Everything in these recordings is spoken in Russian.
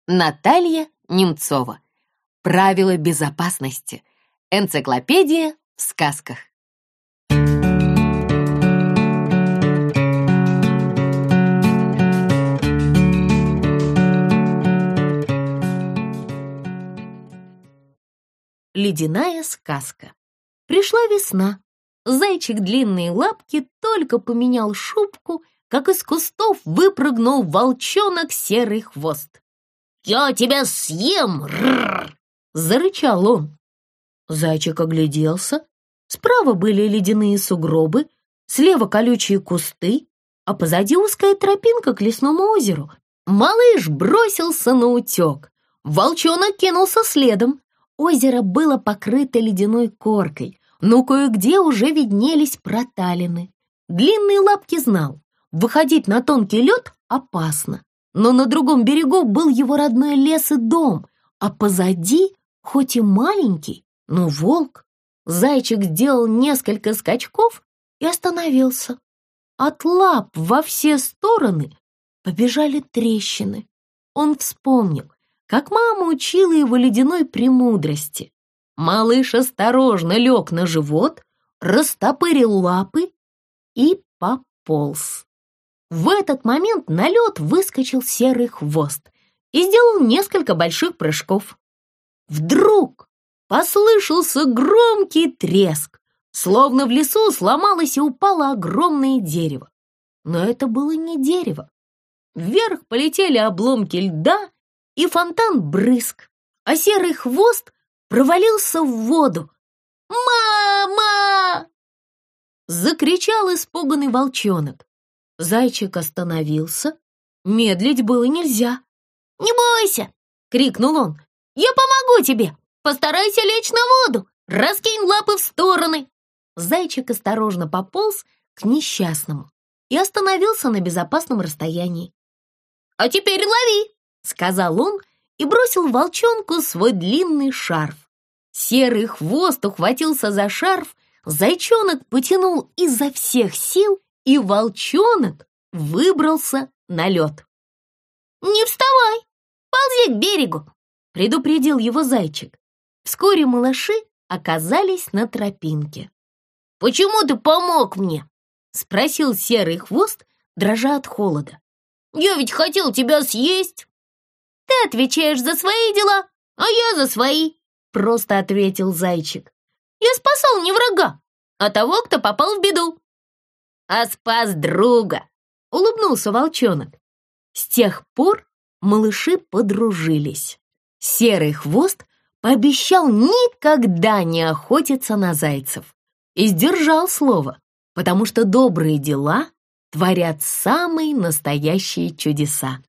Наталья Немцова. Правила безопасности. Энциклопедия в сказках. Ледяная сказка. Пришла весна. Зайчик длинные лапки только поменял шубку, как из кустов выпрыгнул волчонок Серый Хвост. «Я тебя съем!» — зарычал он. Зайчик огляделся. Справа были ледяные сугробы, слева колючие кусты, а позади узкая тропинка к лесному озеру. Малыш бросился на утек. Волчонок кинулся следом. Озеро было покрыто ледяной коркой, но кое-где уже виднелись проталины. Длинные лапки знал, выходить на тонкий лед опасно, но на другом берегу был его родной лес и дом, а позади, хоть и маленький, но волк. Зайчик сделал несколько скачков и остановился. От лап во все стороны побежали трещины. Он вспомнил, как мама учила его ледяной премудрости. Малыш осторожно лег на живот, растопырил лапы и пополз. В этот момент на лед выскочил Серый Хвост и сделал несколько больших прыжков. Вдруг послышался громкий треск, словно в лесу сломалось и упало огромное дерево. Но это было не дерево. Вверх полетели обломки льда и фонтан брызг, а Серый Хвост провалился в воду. «Мама!» — закричал испуганный волчонок. Зайчик остановился. Медлить было нельзя. «Не бойся!» — крикнул он. «Я помогу тебе! Постарайся лечь на воду! Раскинь лапы в стороны!» Зайчик осторожно пополз к несчастному и остановился на безопасном расстоянии. «А теперь лови!» — сказал он и бросил волчонку свой длинный шарф. Серый Хвост ухватился за шарф, зайчонок потянул изо всех сил, и волчонок выбрался на лед. «Не вставай! Ползи к берегу!» — предупредил его зайчик. Вскоре малыши оказались на тропинке. «Почему ты помог мне?» — спросил Серый Хвост, дрожа от холода. «Я ведь хотел тебя съесть!» «Ты отвечаешь за свои дела, а я за свои!» — просто ответил зайчик. «Я спасал не врага, а того, кто попал в беду!» «А спас друга!» — улыбнулся волчонок. С тех пор малыши подружились. Серый Хвост пообещал никогда не охотиться на зайцев и сдержал слово, потому что добрые дела творят самые настоящие чудеса.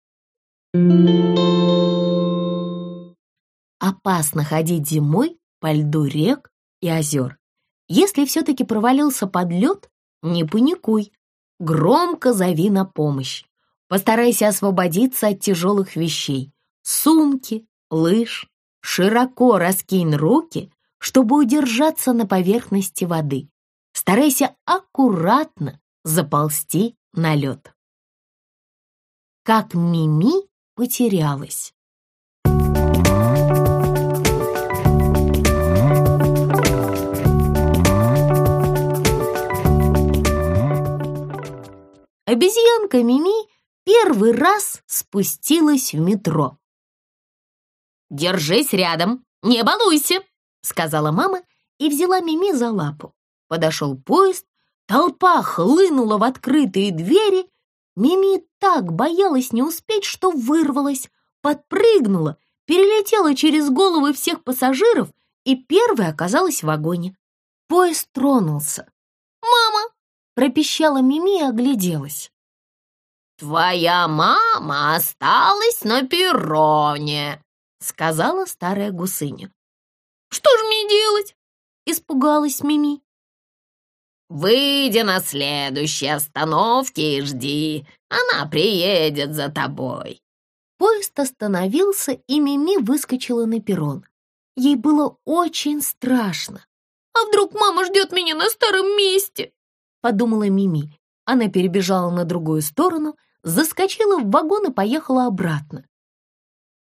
Опасно ходить зимой по льду рек и озер. Если все-таки провалился под лед, не паникуй, громко зови на помощь. Постарайся освободиться от тяжелых вещей, сумки, лыж. Широко раскинь руки, чтобы удержаться на поверхности воды. Старайся аккуратно заползти на лед. Как Мими потерялась. Обезьянка Мими первый раз спустилась в метро. «Держись рядом, не балуйся», — сказала мама и взяла Мими за лапу. Подошел поезд, толпа хлынула в открытые двери. Мими так боялась не успеть, что вырвалась, подпрыгнула, перелетела через головы всех пассажиров и первой оказалась в вагоне. Поезд тронулся. «Мама!» — пропищала Мими и огляделась. «Твоя мама осталась на перроне», — сказала старая гусыня. «Что же мне делать?» — испугалась Мими. «Выйди на следующей остановке и жди, она приедет за тобой». Поезд остановился, и Мими выскочила на перрон. Ей было очень страшно. «А вдруг мама ждет меня на старом месте?» — подумала Мими. Она перебежала на другую сторону, заскочила в вагон и поехала обратно.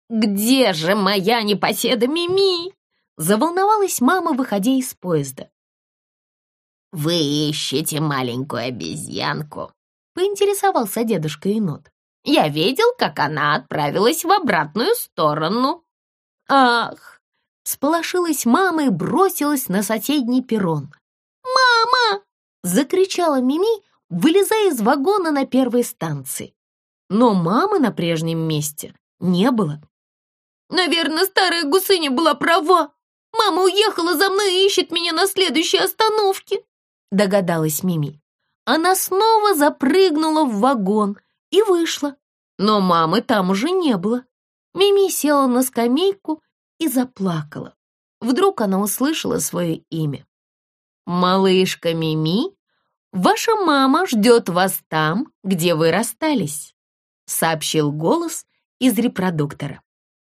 Где же моя непоседа Мими?» Заволновалась мама, выходя из поезда. «Вы ищете маленькую обезьянку?» Поинтересовался дедушка енот. «Я видел, как она отправилась в обратную сторону». «Ах!» — всполошилась мама и бросилась на соседний перрон. «Мама!» — закричала Мими, вылезая из вагона на первой станции. Но мамы на прежнем месте не было. «Наверное, старая гусыня была права. Мама уехала за мной и ищет меня на следующей остановке», — догадалась Мими. Она снова запрыгнула в вагон и вышла, но мамы там уже не было. Мими села на скамейку и заплакала. Вдруг она услышала свое имя. «Малышка Мими, ваша мама ждет вас там, где вы расстались», — сообщил голос из репродуктора.